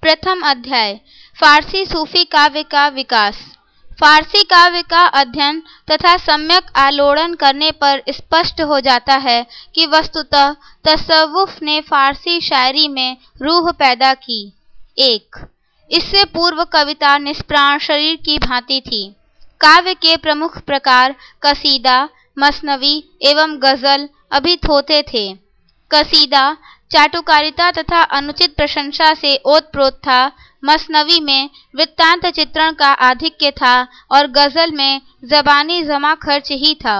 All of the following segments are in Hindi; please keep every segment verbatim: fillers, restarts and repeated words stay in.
प्रथम अध्याय फारसी सूफी काव्य का विकास। फारसी काव्य का अध्ययन तथा सम्यक आलोड़न करने पर स्पष्ट हो जाता है कि वस्तुतः तसव्वुफ ने फारसी शायरी में रूह पैदा की। एक, इससे पूर्व कविता निष्प्राण शरीर की भांति थी। काव्य के प्रमुख प्रकार कसीदा, मसनवी एवं गजल अभी थोथे थे। कसीदा चाटुकारिता तथा अनुचित प्रशंसा से ओतप्रोत था। मसनवी में वृत्तांत चित्रण का आधिक्य था और गजल में जबानी जमा खर्च ही था।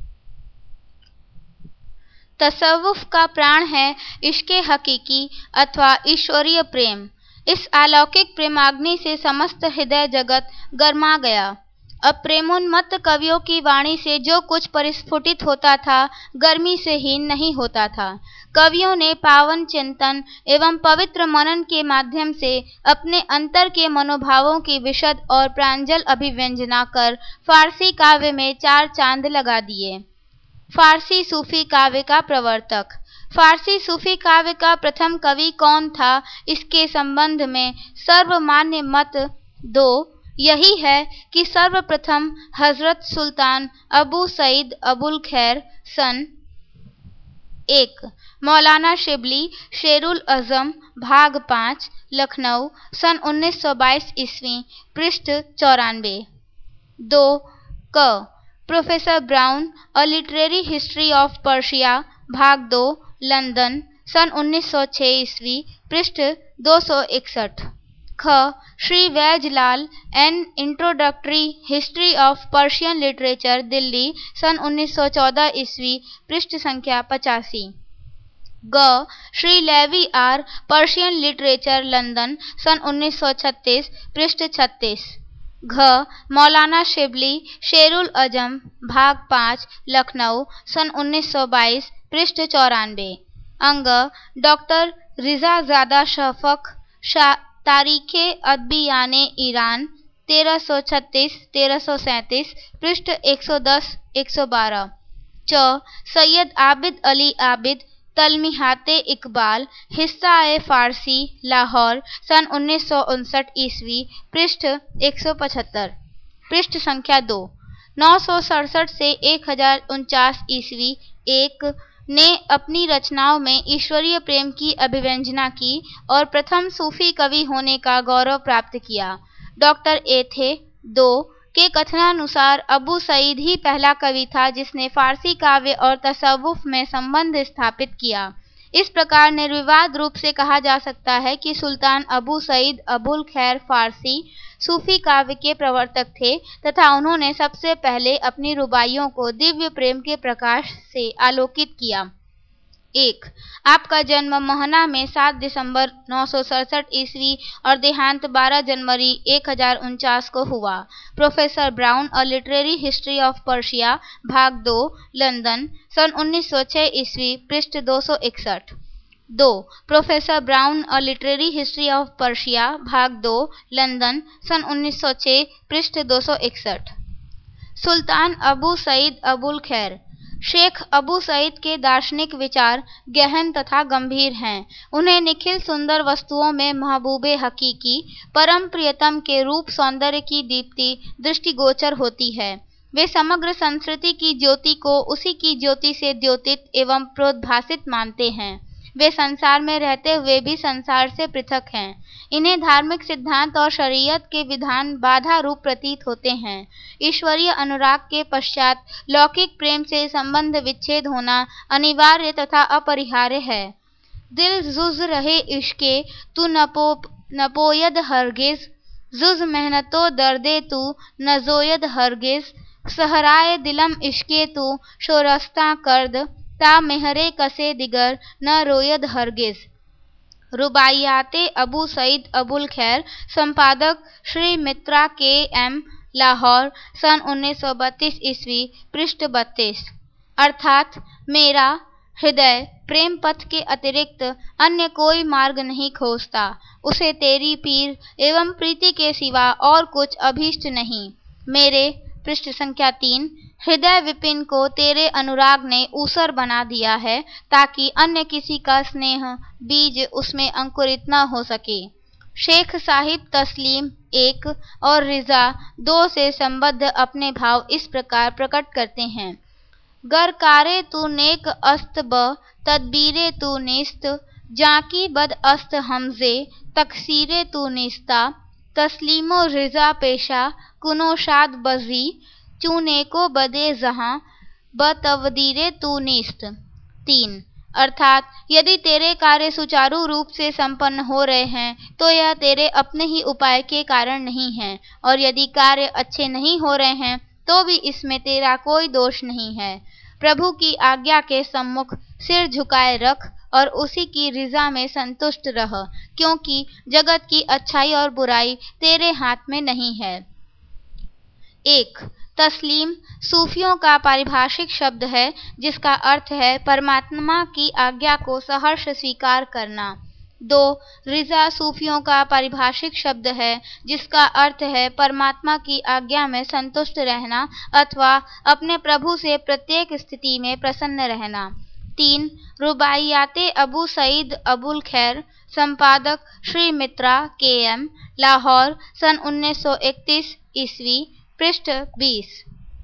तसव्वुफ का प्राण है इश्के हकीकी अथवा ईश्वरीय प्रेम। इस अलौकिक प्रेमाग्नि से समस्त हृदय जगत गर्मा गया। अब प्रेमोन्मत्त कवियों की वाणी से जो कुछ परिस्फुटित होता था, गर्मी से हीन नहीं होता था। कवियों ने पावन चिंतन एवं पवित्र मनन के माध्यम से अपने अंतर के मनोभावों की विशद और प्रांजल अभिव्यंजना कर फारसी काव्य में चार चांद लगा दिए। फारसी सूफी काव्य का प्रवर्तक। फारसी सूफी काव्य का प्रथम कवि कौन था, इसके संबंध में सर्वमान्य मत दो यही है कि सर्वप्रथम हजरत सुल्तान अबू सईद अबुल खैर सन एक, मौलाना शिबली शेरुल अज़म भाग पाँच, लखनऊ सन उन्नीस सौ बाईस ईस्वी, पृष्ठ चौरानवे। दो, क professor Brown a literary history of Persia भाग दो, लंदन सन उन्नीस सौ छह ईस्वी, पृष्ठ दो सौ इकसठ। ख Shri Vaijlal an introductory history of Persian literature Delhi सन उन्नीस सौ चौदह ईस्वी, पृष्ठ संख्या पचासी। ग Shri Levy R Persian literature London सन उन्नीस सौ छत्तीस, पृष्ठ छत्तीस। घ मौलाना शिबली शेरुल अजम भाग पाँच, लखनऊ सन उन्नीस सौ बाईस, पृष्ठ चौरानवे। अंग डॉक्टर रिज़ाज़ादा शफक शा तारीखे अदबियाने ईरान तेरह सौ छत्तीस तेरह सौ सैंतीस, पृष्ठ एक सौ दस एक सौ बारह। च सैयद आबिद अली आबिद तलमीहाते इकबाल हिस्सा ए फारसी लाहौर सन उन्नीस सौ उनसठ ईस्वी, पृष्ठ एक सौ पचहत्तर, पृष्ठ संख्या दो। नौ सौ सड़सठ से एक हजार उनचास ईस्वी एक ने अपनी रचनाओं में ईश्वरीय प्रेम की अभिव्यंजना की और प्रथम सूफी कवि होने का गौरव प्राप्त किया। डॉक्टर एथे दो के कथनानुसार अबू सईद ही पहला कवि था जिसने फारसी काव्य और तसव्वुफ में संबंध स्थापित किया। इस प्रकार निर्विवाद रूप से कहा जा सकता है कि सुल्तान अबू सईद अबुल खैर फारसी सूफी काव्य के प्रवर्तक थे तथा उन्होंने सबसे पहले अपनी रुबाइयों को दिव्य प्रेम के प्रकाश से आलोकित किया। एक, आपका जन्म मोहना में सात दिसंबर नौ सौ सड़सठ ईस्वी और देहांत बारह जनवरी एक हजार उनचास को हुआ। Professor Brown a literary history of Persia भाग दो, लंदन सन उन्नीस सौ छह ईस्वी, पृष्ठ दो सौ इकसठ। दो, professor Brown a literary history of Persia भाग दो, लंदन सन उन्नीस सौ छह, पृष्ठ दो सौ इकसठ। सुल्तान अबू सईद अबुल खैर। शेख अबू सईद के दार्शनिक विचार गहन तथा गंभीर हैं। उन्हें निखिल सुंदर वस्तुओं में महबूबे हकीकी परम प्रियतम के रूप सौंदर्य की दीप्ति दृष्टिगोचर होती है। वे समग्र संस्कृति की ज्योति को उसी की ज्योति से द्योतित एवं प्रोद्भासित मानते हैं। वे संसार में रहते हुए भी संसार से पृथक हैं। इन्हें धार्मिक सिद्धांत और शरीयत के विधान बाधा रूप प्रतीत होते हैं। ईश्वरीय अनुराग के पश्चात लौकिक प्रेम से संबंध विच्छेद होना अनिवार्य तथा अपरिहार्य है। दिल जुज रहे इश्के तू नपो नपोयद हरगिज, जुज मेहनतो दर्दे तू नजोयद हरगिज, सहराए दिलम इश्के तू शोरस्ता कर्द, ता मेहरे कसे दिगर न रोयद हरगिज। रुबाइयाते अबू सईद अबुल खैर, संपादक श्री मित्रा के एम, लाहौर सन उन्नीस सौ बत्तीस ईस्वी, पृष्ठ बत्तीस। अर्थात मेरा हृदय प्रेम पथ के अतिरिक्त अन्य कोई मार्ग नहीं खोजता। उसे तेरी पीर एवं प्रीति के सिवा और कुछ अभीष्ट नहीं। मेरे, पृष्ठ संख्या तीन, हृदय विपिन को तेरे अनुराग ने ऊसर बना दिया है ताकि अन्य किसी का स्नेह बीज उसमें अंकुरित न हो सके। शेख साहिब तस्लीम एक और रिजा दो से संबद्ध अपने भाव इस प्रकार प्रकट करते हैं। गर कारे तू नेक अस्त ब तदबीरे तू निस्त, जाकी बद अस्त हमजे तकसीरे तू निस्ता, तस्लीमो रिजा पेशा कुनो शाद बजी, चूने को बदे जहां ब तवदीरे तू निस्त। तीन, अर्थात यदि तेरे कार्य सुचारू रूप से संपन्न हो रहे हैं तो यह तेरे अपने ही उपाय के कारण नहीं है, और यदि कार्य अच्छे नहीं हो रहे हैं तो भी इसमें तेरा कोई दोष नहीं है। प्रभु की आज्ञा के सम्मुख सिर झुकाए रख और उसी की रिजा में संतुष्ट रह, क्योंकि जगत की अच्छाई और बुराई तेरे हाथ में नहीं है। एक, तस्लीम सूफियों का पारिभाषिक शब्द है जिसका अर्थ है परमात्मा की आज्ञा को सहर्ष स्वीकार करना। दो, रिजा सूफियों का पारिभाषिक शब्द है जिसका अर्थ है परमात्मा की आज्ञा में संतुष्ट रहना अथवा अपने प्रभु से प्रत्येक स्थिति में प्रसन्न रहना। तीन, रुबाइयाते अबू सईद अबुल खैर, संपादक श्री मित्रा के एम, लाहौर, सन उन्नीस सौ इकतीस ईस्वी, पृष्ठ बीस।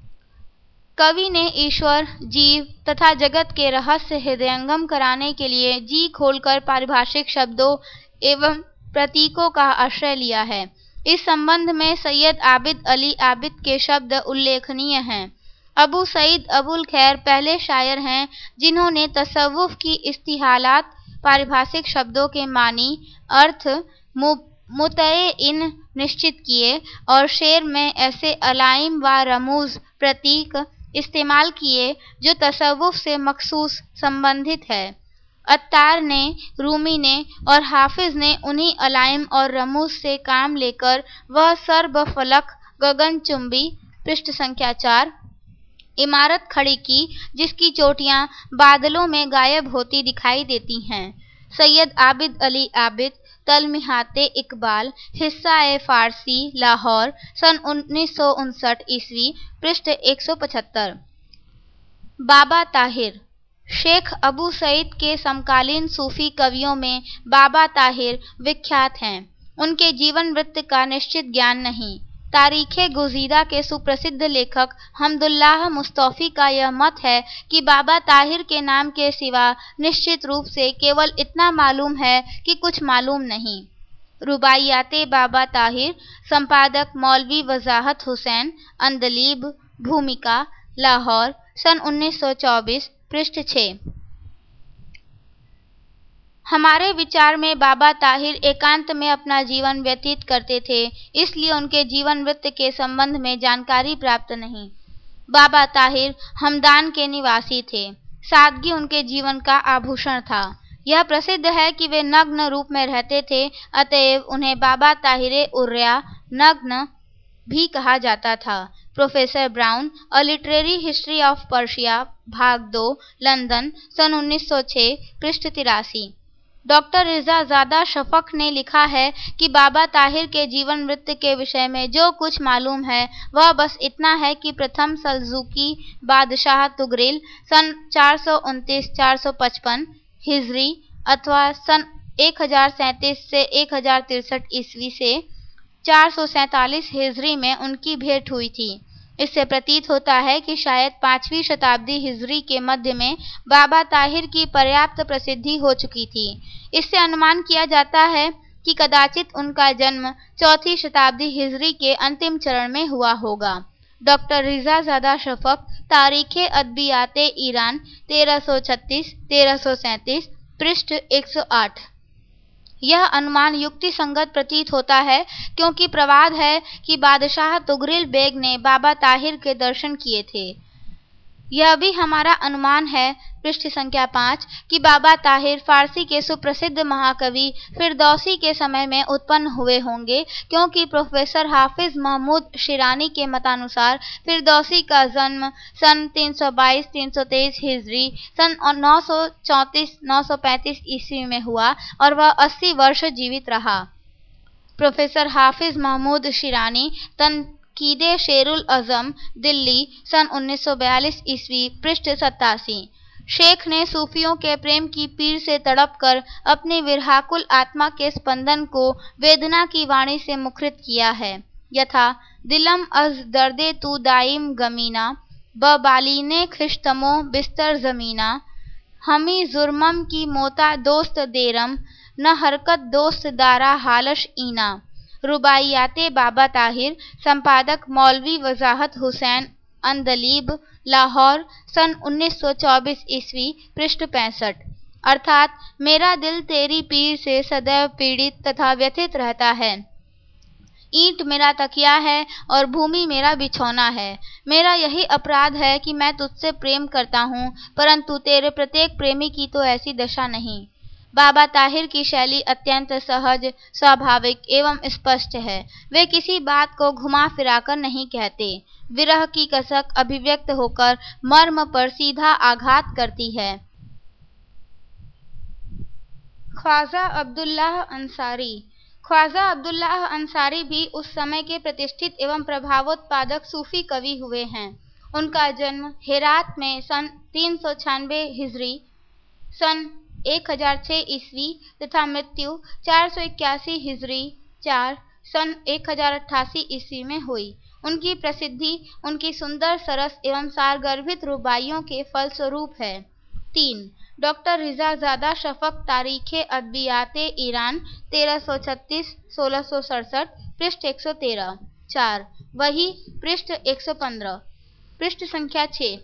कवि ने ईश्वर, जीव तथा जगत के रहस्य हृदयंगम कराने के लिए जी खोलकर पारिभाषिक शब्दों एवं प्रतीकों का आश्रय लिया है। इस संबंध में सैयद आबिद अली आबिद के शब्द उल्लेखनीय हैं। अबू सईद अबुल खैर पहले शायर हैं जिन्होंने तसव्वुफ की इस्तिहालात पारिभाषिक शब्दों के मानी, अर्थ, मुतए इन निश्चित किए और शेर में ऐसे अलाइम व रमूज प्रतीक इस्तेमाल किए जो तसव्वुफ से मखसूस संबंधित है। अत्तार ने, रूमी ने और हाफिज ने उन्हीं अलाइम और रमूज से काम लेकर वह सर्ब फलक गगनचुंबी, पृष्ठ संख्या चार, इमारत खड़ी की जिसकी चोटियां बादलों में गायब होती दिखाई देती हैं। सैयद आबिद अली आबिद, तलमिहाते इकबाल, हिस्सा ए फारसी, लाहौर, सन उन्नीस सौ उनसठ ईस्वी, पृष्ठ एक सौ पचहत्तर। बाबा ताहिर, शेख अबू सईद के समकालीन सूफी कवियों में बाबा ताहिर विख्यात हैं। उनके जीवन वृत्त का निश्चित ज्ञान नहीं। तारीखे गुज़ीदा के सुप्रसिद्ध लेखक हमदुल्लाह मुस्तौफी का यह मत है कि बाबा ताहिर के नाम के सिवा निश्चित रूप से केवल इतना मालूम है कि कुछ मालूम नहीं। रुबाइयाते बाबा ताहिर, संपादक मौलवी वजाहत हुसैन, अंदलीब, भूमिका, लाहौर, सन उन्नीस सौ चौबीस, पृष्ठ छः। हमारे विचार में बाबा ताहिर एकांत में अपना जीवन व्यतीत करते थे, इसलिए उनके जीवन वृत्त के संबंध में जानकारी प्राप्त नहीं। बाबा ताहिर हमदान के निवासी थे। सादगी उनके जीवन का आभूषण था। यह प्रसिद्ध है कि वे नग्न रूप में रहते थे, अतएव उन्हें बाबा ताहिरे उर्या, नग्न भी कहा जाता था। Professor Brown, a literary history of Persia, भाग दो, लंदन, सन उन्नीस सौ छह, पृष्ठ तिरासी। डॉक्टर रिजा ज़ादा शफक ने लिखा है कि बाबा ताहिर के जीवन वृत्त के विषय में जो कुछ मालूम है वह बस इतना है कि प्रथम सल्जूकी बादशाह तुगरिल सन चार सौ उनतीस चार सौ पचपन हिजरी अथवा सन एक हजार सैंतीस से एक हजार तिरसठ ईस्वी से चार सौ सैंतालीस हिजरी में उनकी भेंट हुई थी। इससे प्रतीत होता है कि शायद पाँचवीं शताब्दी हिजरी के मध्य में बाबा ताहिर की पर्याप्त प्रसिद्धि हो चुकी थी। इससे अनुमान किया जाता है कि कदाचित उनका जन्म चौथी शताब्दी हिजरी के अंतिम चरण में हुआ होगा। डॉक्टर रिजा ज़ादा शफक, तारीखे अदबियाते ईरान, तेरह सौ छत्तीस तेरह सौ सैंतीस, पृष्ठ एक सौ आठ। यह अनुमान युक्ति संगत प्रतीत होता है क्योंकि प्रवाद है कि बादशाह तुगरिल बेग ने बाबा ताहिर के दर्शन किए थे। यह भी हमारा अनुमान है, पृष्ठ संख्या पाँच, कि बाबा ताहिर फारसी के सुप्रसिद्ध महाकवि फिरदौसी के समय में उत्पन्न हुए होंगे, क्योंकि प्रोफेसर हाफिज महमूद शिरानी के मतानुसार फिरदौसी का जन्म सन तीन सौ बाईस तीन सौ तेईस हिजरी सन नौ सौ चौंतीस नौ सौ पैंतीस ईस्वी में हुआ और वह अस्सी वर्ष जीवित रहा। प्रोफेसर हाफिज महमूद शिरानी, तनकीदे शेरुल अज़म, दिल्ली, सन उन्नीस सौ बयालीस ईस्वी, पृष्ठ सत्तासी। शेख ने सूफियों के प्रेम की पीर से तड़पकर अपनी विरहाकुल आत्मा के स्पंदन को वेदना की वाणी से मुखरित किया है। यथा दिलम अज दर्दे तू दाइम गमीना, ब बालीने खिश्तमो बिस्तर जमीना, हमी जुर्मम की मोता दोस्त देरम, न हरकत दोस्त दारा हालश ईना। रुबाइयाते बाबा ताहिर, संपादक मौलवी वजाहत हुसैन अंदलीब, लाहौर, सन उन्नीस सौ चौबीस ईस्वी, पृष्ठ पैंसठ। अर्थात मेरा दिल तेरी पीर से सदैव पीड़ित तथा व्यथित रहता है। ईंट मेरा तकिया है और भूमि मेरा बिछौना है। मेरा यही अपराध है कि मैं तुझसे प्रेम करता हूँ, परंतु तेरे प्रत्येक प्रेमी की तो ऐसी दशा नहीं। बाबा ताहिर की शैली अत्यंत सहज, स्वाभाविक एवं स्पष्ट है। वे किसी बात को घुमा फिराकर नहीं कहते। विरह की कसक अभिव्यक्त होकर मर्म पर सीधा आघात करती है। ख्वाजा अब्दुल्लाह अंसारी। ख्वाजा अब्दुल्लाह अंसारी भी उस समय के प्रतिष्ठित एवं प्रभावोत्पादक सूफी कवि हुए हैं। उनका जन्म हेरात में सन तीन सौ छियानवे हिजरी, सन एक हजार छह ईस्वी तथा मृत्यु चार सौ इक्यासी हिजरी चार, सन एक हजार अट्ठासी ईस्वी में हुई। उनकी प्रसिद्धि उनकी सुंदर, सरस एवं सारगर्भित रुबाइयों के फलस्वरूप है। तीन डॉक्टर रिजाजादा शफक, तारीखे अदबियाते ईरान, तेरह सौ छत्तीस सोलह सौ सड़सठ, पृष्ठ एक सौ तेरह। चार वही, पृष्ठ एक सौ पंद्रह। पृष्ठ संख्या छः।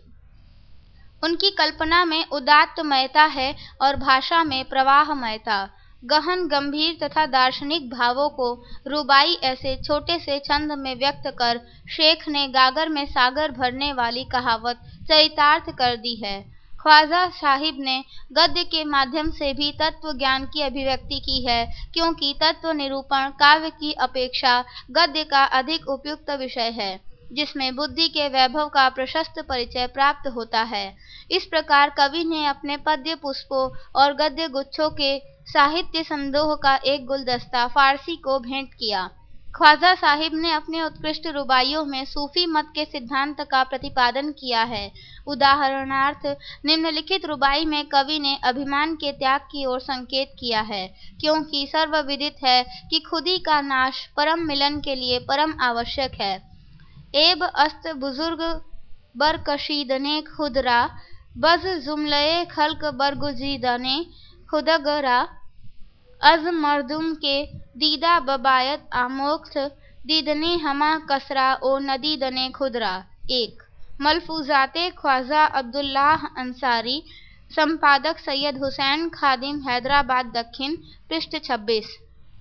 उनकी कल्पना में उदात्तमयता है और भाषा में प्रवाहमयता। गहन, गंभीर तथा दार्शनिक भावों को रुबाई ऐसे छोटे से छंद में व्यक्त कर शेख ने गागर में सागर भरने वाली कहावत चरितार्थ कर दी है। ख्वाजा साहिब ने गद्य के माध्यम से भी तत्व ज्ञान की अभिव्यक्ति की है, क्योंकि तत्व निरूपण काव्य की अपेक्षा गद्य का अधिक उपयुक्त विषय है, जिसमें बुद्धि के वैभव का प्रशस्त परिचय प्राप्त होता है। इस प्रकार कवि ने अपने पद्य पुष्पों और गद्य गुच्छों के साहित्य संदोह का एक गुलदस्ता फारसी को भेंट किया। ख्वाजा साहिब ने अपने उत्कृष्ट रुबाइयों में सूफी मत के सिद्धांत का प्रतिपादन किया है। उदाहरणार्थ, निम्नलिखित रुबाई में कवि ने अभिमान के त्याग की ओर संकेत किया है, क्योंकि सर्वविदित है कि खुदी का नाश परम मिलन के लिए परम आवश्यक है। एब अस्त बुजुर्ग बरकशीदने खुदरा, बज जुमलए खल्क बरगुजीदने खुदगरा, अज मर्दुम के दीदा बबायत आमोक्त, दीदने हमा कसरा ओ नदीदने खुदरा। एक मलफूजाते ख्वाजा अब्दुल्लाह अंसारी, संपादक सैयद हुसैन खादिम, हैदराबाद दक्षिण, पृष्ठ छब्बीस।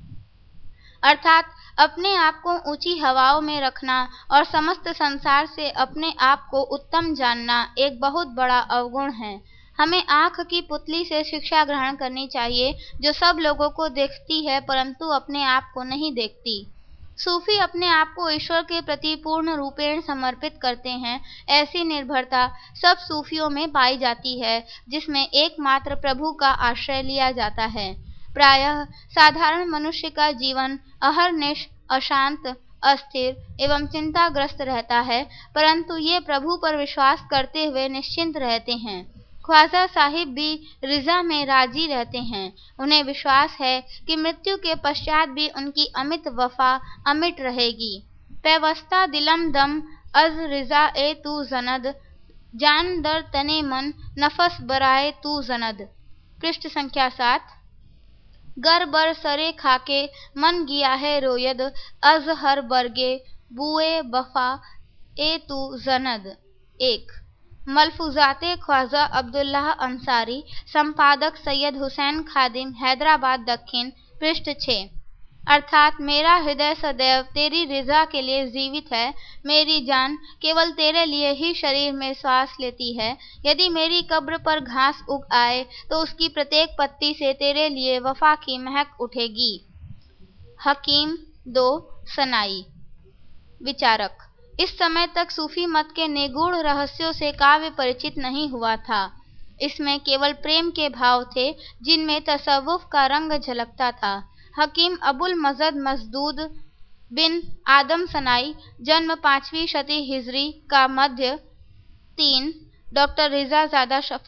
अर्थात अपने आप को ऊंची हवाओं में रखना और समस्त संसार से अपने आप को उत्तम जानना एक बहुत बड़ा अवगुण है। हमें आँख की पुतली से शिक्षा ग्रहण करनी चाहिए, जो सब लोगों को देखती है परंतु अपने आप को नहीं देखती। सूफी अपने आप को ईश्वर के प्रति पूर्ण रूपेण समर्पित करते हैं। ऐसी निर्भरता सब सूफियों में पाई जाती है, जिसमें एकमात्र प्रभु का आश्रय लिया जाता है। प्रायः साधारण मनुष्य का जीवन अहर्निश, अशांत, अस्थिर एवं चिंताग्रस्त रहता है, परंतु ये प्रभु पर विश्वास करते हुए निश्चिंत रहते हैं। ख्वाजा साहिब भी रिजा में राजी रहते हैं। उन्हें विश्वास है कि मृत्यु के पश्चात भी उनकी अमित वफा अमिट रहेगी। पैवस्ता दिलम दम अज रिजा ए तू जनद, जान दर तने मन नफस बराए तू जनद। पृष्ठ संख्या सात। गर बर सरे खाके मन गिया है रोयद, अज हर बरगे बुए वफा ए तू जनद। एक मलफूजाते ख्वाजा अब्दुल्लाह अंसारी, संपादक सैयद हुसैन खादिम, हैदराबाद दक्षिण, पृष्ठ छः। अर्थात मेरा हृदय सदैव तेरी रिजा के लिए जीवित है। मेरी जान केवल तेरे लिए ही शरीर में श्वास लेती है। यदि मेरी कब्र पर घास उग आए तो उसकी प्रत्येक पत्ती से तेरे लिए वफा की महक उठेगी। हकीम दो सनाई। विचारक इस समय तक सूफी मत के निगूढ़ रहस्यों से काव्य परिचित नहीं हुआ था। इसमें केवल प्रेम के भाव थे, जिनमें तसव्वुफ का रंग झलकता था। हकीम अबुल मजद मसदूद बिन आदम सनाई, जन्म पाँचवीं शती हिजरी का मध्य तीन, डॉक्टर रिजाजादा शफक,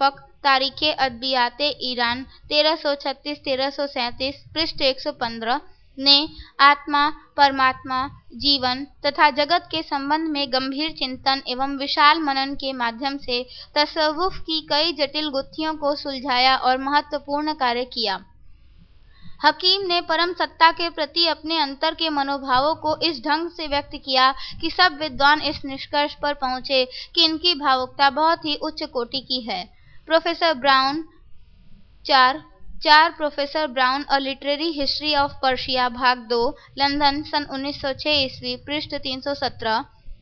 तारीखे अदबियाते ईरान तेरह सौ छत्तीस तेरह सौ सैंतीस पृष्ठ एक सौ पंद्रह ने आत्मा, परमात्मा, जीवन तथा जगत के संबंध में गंभीर चिंतन एवं विशाल मनन के माध्यम से तसव्वुफ की कई जटिल गुत्थियों को सुलझाया और महत्वपूर्ण कार्य किया। हकीम ने परम सत्ता के प्रति अपने अंतर के मनोभावों को इस ढंग से व्यक्त किया कि सब विद्वान इस निष्कर्ष पर पहुंचे कि इनकी भावुकता बहुत ही उच्च कोटि की है। प्रोफेसर ब्राउन चार चार professor Brown a literary history of Persia भाग दो लंदन सन उन्नीस सौ छह ईस्वी पृष्ठ तीन सौ सत्रह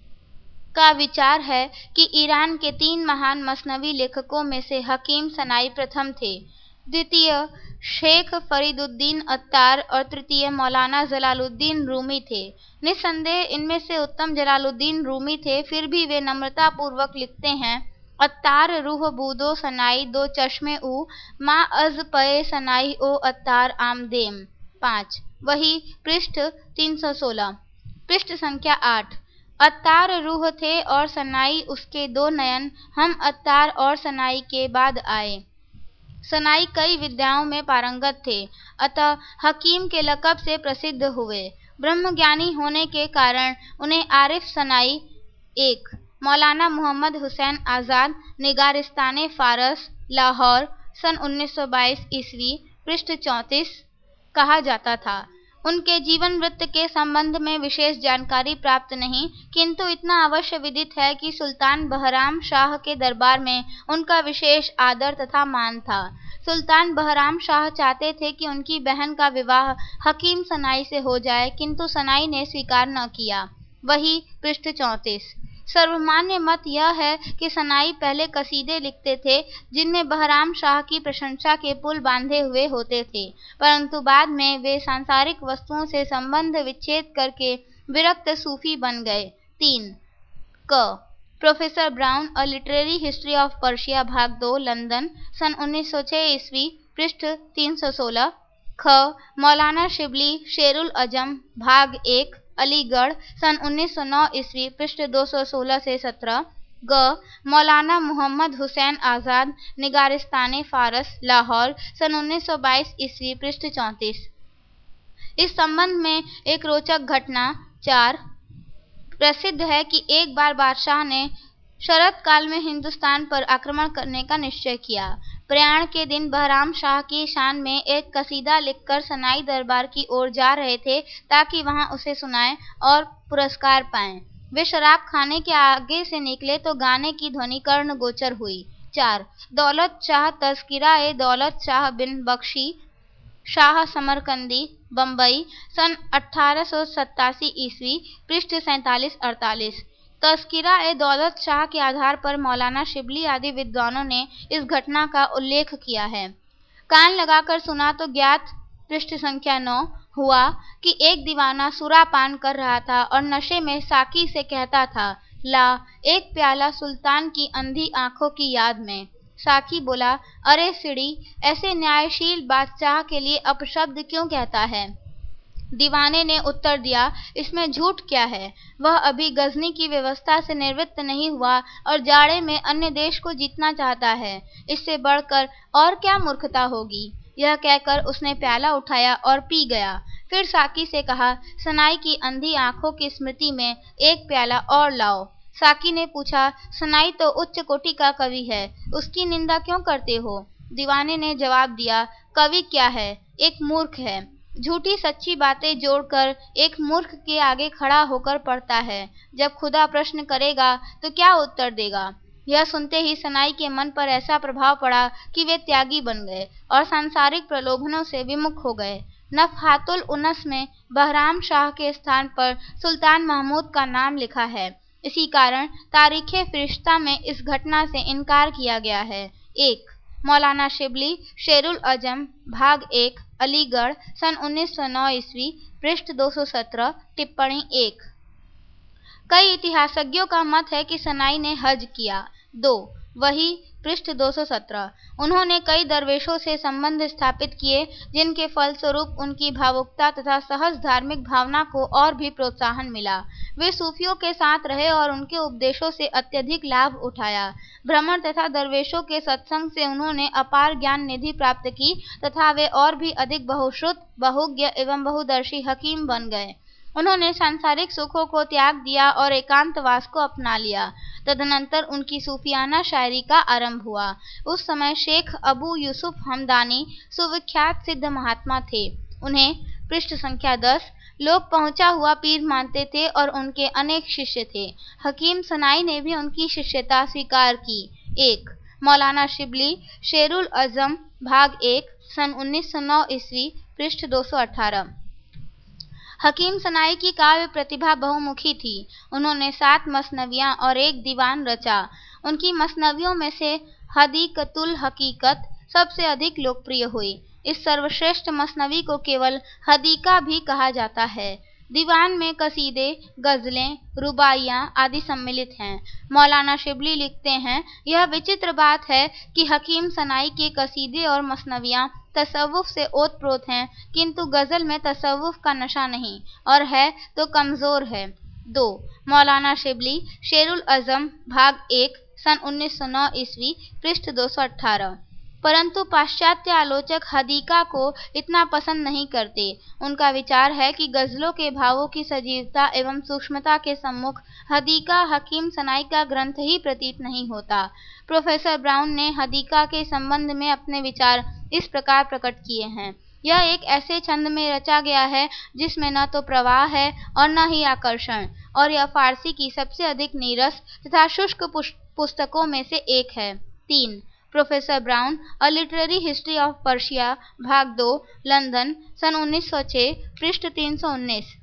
का विचार है कि ईरान के तीन महान मसनवी लेखकों में से हकीम सनाई प्रथम थे, द्वितीय शेख फरीदुद्दीन अत्तार और तृतीय मौलाना जलालुद्दीन रूमी थे। निस्संदेह इनमें से उत्तम जलालुद्दीन रूमी थे, फिर भी वे नम्रता पूर्वक लिखते हैं, अत्तार रूह बूदो सनाई दो चश्मे ऊ माँ अज पए सनाई ओ अत्तार आमदेम। पाँच वही पृष्ठ तीन सौ सोलह। पृष्ठ संख्या आठ। अत्तार रूह थे और सनाई उसके दो नयन, हम अत्तार और सनाई के बाद आए। सनाई कई विद्याओं में पारंगत थे, अतः हकीम के लक़ब से प्रसिद्ध हुए। ब्रह्मज्ञानी होने के कारण उन्हें आरिफ सनाई एक मौलाना मोहम्मद हुसैन आज़ाद निगारिस्ताने फ़ारस लाहौर सन उन्नीस सौ बाईस ईस्वी पृष्ठ चौंतीस कहा जाता था। उनके जीवन वृत्त के संबंध में विशेष जानकारी प्राप्त नहीं, किंतु इतना अवश्य विदित है कि सुल्तान बहराम शाह के दरबार में उनका विशेष आदर तथा मान था। सुल्तान बहराम शाह चाहते थे कि उनकी बहन का विवाह हकीम सनाई से हो जाए, किंतु सनाई ने स्वीकार न किया। वही पृष्ठ चौंतीस। सर्वमान्य मत यह है कि सनाई पहले कसीदे लिखते थे जिनमें बहराम शाह की प्रशंसा के पुल बांधे हुए होते थे, परंतु बाद में वे सांसारिक वस्तुओं से संबंध विच्छेद करके विरक्त सूफी बन गए। तीन क professor Brown a literary history of Persia भाग दो लंदन सन उन्नीस सौ छह ईस्वी पृष्ठ तीन सौ सोलह। ख मौलाना शिबली शेरुल अजम भाग एक अलीगढ़ सन उन्नीस सौ नौ ईस्वी पृष्ठ दो सौ सोलह से सत्रह। ग मौलाना मोहम्मद हुसैन आज़ाद निगारिस्ताने फ़ारस लाहौर सन उन्नीस सौ बाईस ईस्वी पृष्ठ चौंतीस। इस संबंध में एक रोचक घटना चार प्रसिद्ध है कि एक बार बादशाह ने शरद काल में हिंदुस्तान पर आक्रमण करने का निश्चय किया। प्रयाण के दिन बहराम शाह की शान में एक कसीदा लिखकर सनाई दरबार की ओर जा रहे थे ताकि वहां उसे सुनाएं और पुरस्कार पाएं। वे शराब खाने के आगे से निकले तो गाने की ध्वनि कर्ण गोचर हुई। चार दौलत शाह तज़किरा ए दौलत शाह बिन बख्शी शाह समरकंदी बम्बई सन अठारह सौ सत्तासी ईस्वी पृष्ठ सैंतालीस अड़तालीस। तज़किरा ए दौलत शाह के आधार पर मौलाना शिबली आदि विद्वानों ने इस घटना का उल्लेख किया है। कान लगाकर सुना तो ज्ञात पृष्ठ संख्या नौ हुआ कि एक दीवाना सुरापान कर रहा था और नशे में साकी से कहता था, ला एक प्याला सुल्तान की अंधी आंखों की याद में। साकी बोला, अरे सिड़ी, ऐसे न्यायशील बादशाह के लिए अपशब्द क्यों कहता है? दीवाने ने उत्तर दिया, इसमें झूठ क्या है, वह अभी गजनी की व्यवस्था से निवृत्त नहीं हुआ और जाड़े में अन्य देश को जीतना चाहता है, इससे बढ़कर और क्या मूर्खता होगी। यह कहकर उसने प्याला उठाया और पी गया। फिर साकी से कहा, सनाई की अंधी आंखों की स्मृति में एक प्याला और लाओ। साकी ने पूछा, सनाई तो उच्च कोटि का कवि है, उसकी निंदा क्यों करते हो? दीवाने ने जवाब दिया, कवि क्या है, एक मूर्ख है, झूठी सच्ची बातें जोड़कर एक मूर्ख के आगे खड़ा होकर पढ़ता है। जब खुदा प्रश्न करेगा तो क्या उत्तर देगा? यह सुनते ही सनाई के मन पर ऐसा प्रभाव पड़ा कि वे त्यागी बन गए और सांसारिक प्रलोभनों से विमुख हो गए। नफ़हातुल उनस में बहराम शाह के स्थान पर सुल्तान महमूद का नाम लिखा है। इसी कारण तारीख़े फ़रिश्ता में इस घटना से इनकार किया गया है। एक मौलाना शिबली शेरुल अजम भाग एक अलीगढ़ सन उन्नीस सौ नौ ईस्वी पृष्ठ दो सौ सत्रह टिप्पणी एक। कई इतिहासज्ञों का मत है कि सनाई ने हज किया। दो वही पृष्ठ दो सौ सत्रह। उन्होंने कई दरवेशों से संबंध स्थापित किए, जिनके फलस्वरूप उनकी भावुकता तथा सहज धार्मिक भावना को और भी प्रोत्साहन मिला। वे सूफियों के साथ रहे और उनके उपदेशों से अत्यधिक लाभ उठाया। भ्रमण तथा दरवेशों के सत्संग से उन्होंने अपार ज्ञान निधि प्राप्त की तथा वे और भी अधिक बहुश्रुत, बहुज्ञ एवं बहुदर्शी हकीम बन गए। उन्होंने सांसारिक सुखों को त्याग दिया और एकांतवास को अपना लिया। तदनंतर उनकी सूफियाना शायरी का आरंभ हुआ। उस समय शेख अबू यूसुफ हमदानी सुविख्यात सिद्ध महात्मा थे। उन्हें पृष्ठ संख्या दस लोग पहुंचा हुआ पीर मानते थे और उनके अनेक शिष्य थे। हकीम सनाई ने भी उनकी शिष्यता स्वीकार की। एक मौलाना शिबली शेरुल अज़म भाग एक सन उन्नीस सौ नौ ईस्वी पृष्ठ दो सौ अठारह। हकीम सनाई की काव्य प्रतिभा बहुमुखी थी। उन्होंने सात मसनवियाँ और एक दीवान रचा। उनकी मसनवियों में से हदीक़तुल हकीकत सबसे अधिक लोकप्रिय हुई। इस सर्वश्रेष्ठ मसनवी को केवल हदीका भी कहा जाता है। दीवान में कसीदे, गज़लें, रुबाइयाँ आदि सम्मिलित हैं। मौलाना शिबली लिखते हैं, यह विचित्र बात है कि हकीम सनाई के कसीदे और मसनवियाँ तसव्वुफ से ओत-प्रोत हैं, किंतु गज़ल में तसव्वुफ का नशा नहीं, और है तो कमज़ोर है। दो मौलाना शिबली शेरुल अज़म भाग एक सन उन्नीस सौ नौ ईस्वी पृष्ठ दो सौ अठारह। परंतु पाश्चात्य आलोचक हदीका को इतना पसंद नहीं करते। उनका विचार है कि गज़लों के भावों की सजीवता एवं सूक्ष्मता के सम्मुख हदीका हकीम सनाई का ग्रंथ ही प्रतीत नहीं होता। प्रोफेसर ब्राउन ने हदीका के संबंध में अपने विचार इस प्रकार प्रकट किए हैं। यह एक ऐसे छंद में रचा गया है जिसमें न तो प्रवाह है और न ही आकर्षण, और यह फारसी की सबसे अधिक नीरस तथा शुष्क पुस्तकों में से एक है। तीन professor Brown a literary history of Persia भाग दो लंदन सन उन्नीस सौ छह पृष्ठ तीन सौ उन्नीस।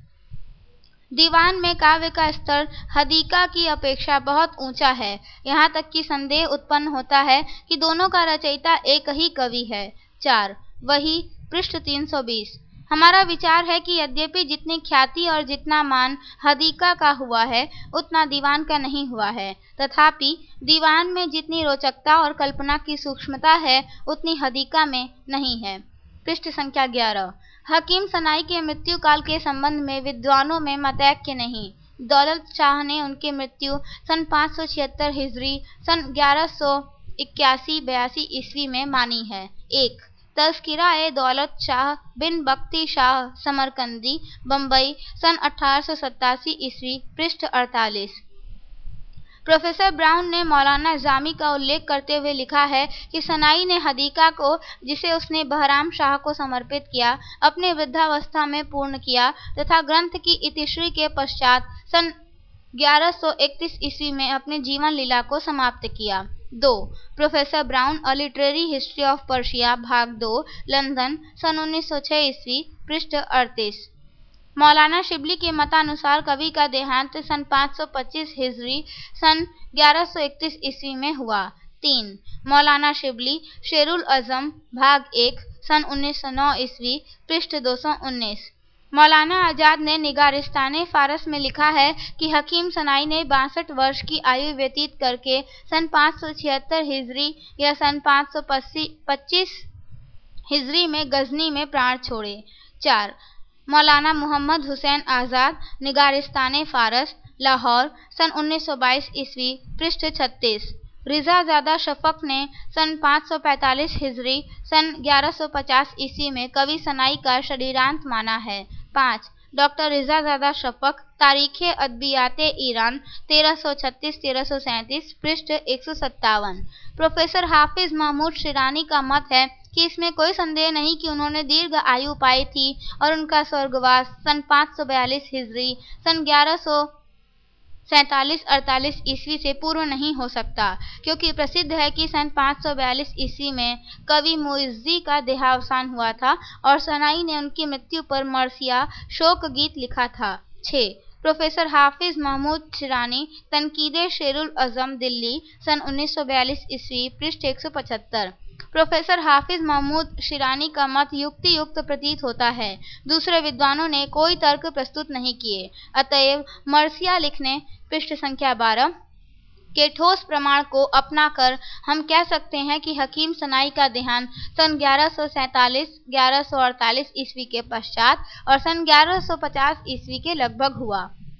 दीवान में काव्य का स्तर हदीका की अपेक्षा बहुत ऊंचा है। यहाँ तक कि संदेह उत्पन्न होता है कि दोनों का रचयिता एक ही कवि है। चार वही पृष्ठ तीन सौ बीस। हमारा विचार है कि यद्यपि जितनी ख्याति और जितना मान हदीका का हुआ है, उतना दीवान का नहीं हुआ है। तथापि दीवान में जितनी रोचकता और कल्पना की सूक्ष्मता है, उतनी हदीका में नहीं है। पृष्ठ संख्या ग्यारह। हकीम सनाई के मृत्यु काल के संबंध में विद्वानों में मतैक्य नहीं। दौलत शाह ने उनकी मृत्यु सन पाँच सौ छिहत्तर हिजरी सन ग्यारह सौ इक्यासी बयासी ईस्वी में मानी है। एक तज़किरा ए दौलत शाह बिन बख्ती शाह समरकंदी बम्बई सन अठारह सौ सत्तासी ईस्वी पृष्ठ अड़तालीस। प्रोफेसर ब्राउन ने मौलाना जामी का उल्लेख करते हुए लिखा है कि सनाई ने हदीका को, जिसे उसने बहराम शाह को समर्पित किया, अपने वृद्धावस्था में पूर्ण किया तथा ग्रंथ की इतिश्री के पश्चात सन ग्यारह सौ इकतीस ईस्वी में अपने जीवन लीला को समाप्त किया। दो professor Brown a literary history of Persia भाग दो लंदन सन उन्नीस सौ छह ईस्वी पृष्ठ अड़तीस। मौलाना शिबली के मतानुसार कवि का देहांत सन पाँच सौ पच्चीस हिजरी सन ग्यारह सौ इकतीस ईस्वी में हुआ। तीन मौलाना शिबली शेरुल अज़म भाग एक सन उन्नीस सौ नौ ईस्वी पृष्ठ दो सौ उन्नीस। मौलाना आजाद ने निगारिस्ताने फारस में लिखा है कि हकीम सनाई ने बासठ वर्ष की आयु व्यतीत करके सन पाँच सौ छिहत्तर हिजरी या सन पाँच सौ पच्चीस हिजरी में गजनी में प्राण छोड़े। चार मौलाना मोहम्मद हुसैन आज़ाद निगारिस्ताने फारस लाहौर सन उन्नीस सौ बाईस ईस्वी पृष्ठ छत्तीस। रिज़ा ज़ादा शफ़क़ ने सन पाँच सौ पैंतालीस हिजरी सन ग्यारह सौ पचास ईस्वी में कवि सनाई का शरीरांत माना है। पाँच डॉक्टर रिज़ा ज़ादा शफ़क़ तारीख़े अदबियाते ईरान तेरह सौ छत्तीस तेरह सौ सैंतीस पृष्ठ एक सौ सत्तावन। प्रोफेसर हाफिज़ महमूद शिरानी का मत है कि इसमें कोई संदेह नहीं कि उन्होंने दीर्घ आयु पाई थी और उनका स्वर्गवास सन पाँच सौ बयालीस हिजरी सन ग्यारह सौ सैंतालीस अड़तालीस ईस्वी से पूर्व नहीं हो सकता, क्योंकि प्रसिद्ध है कि सन पाँच सौ बयालीस ईस्वी में कवि मुइज़्ज़ी का देहावसान हुआ था और सनाई ने उनकी मृत्यु पर मरसिया शोक गीत लिखा था। छह प्रोफेसर हाफिज़ महमूद शिरानी तनकीदे शेरुल अज़म दिल्ली सन उन्नीस सौ बयालीस ईस्वी पृष्ठ एक सौ पचहत्तर। प्रोफेसर हाफिज़ महमूद शिरानी का मत युक्ति युक्त प्रतीत होता है। दूसरे विद्वानों ने कोई तर्क प्रस्तुत नहीं किए, अतएव मरसिया लिखने पृष्ठ संख्या बारह के ठोस प्रमाण को अपनाकर हम कह सकते हैं कि हकीम सनाई का देहांत सन ग्यारह सौ सैंतालीस ग्यारह सौ अड़तालीस ईस्वी के पश्चात और सन ग्यारह सौ पचास ईस्वी के लगभग हुआ।